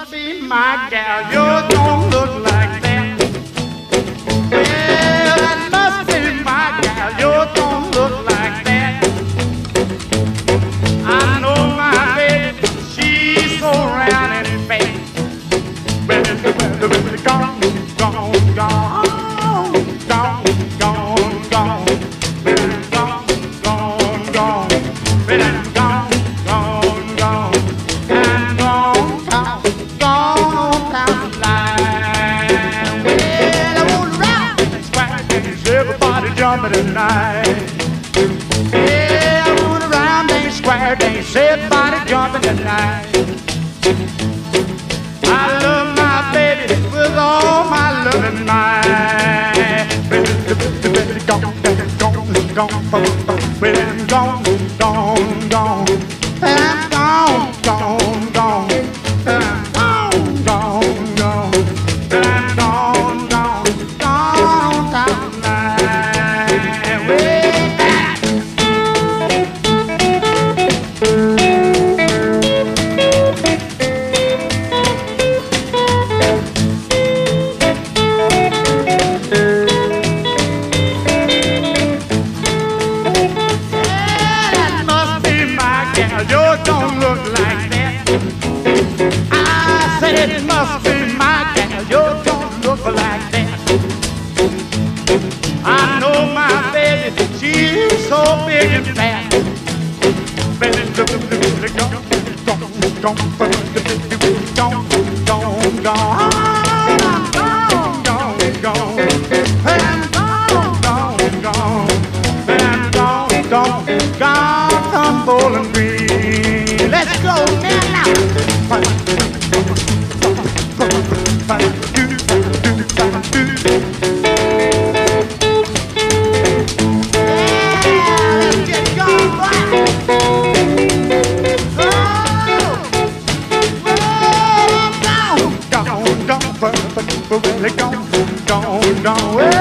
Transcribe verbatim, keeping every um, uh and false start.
must be my gal. You don't look like that. Well, that must be my gal. You don't look like that. I know my baby, she's so round and fat. Well, well, well, gone, gone, gone, gone, gone, gone. Well, gone, gone, gone. Well, I'm gone, gone, gone. I'm gone, gone, gone down the line. Well, I wanna rock and square dance, everybody jumping tonight. Yeah, I wanna round dance, square dance, everybody jumping tonight. I love my baby with all my loving mind. Gone, gone, gone, well, I'm gone, gone, gone. Well, I'm gone, gone, gone. Well, I'm gone, gone, gone. Well, I'm gone, gone, gone down the line. Way back. You don't look like that. I said it must be my gal. You don't look like that. I know my baby, she's so big and fat. Baby, gone, gone, gone, gone, gone, gone, gone, gone, gone. I'm gone, gone, gone. I'm gone, gone, gone, from Bowling Green. Let's go now, now. Yeah, let's get going, boy. Oh, well, I'm gone, gone, gone, gone, gone, gone, gone.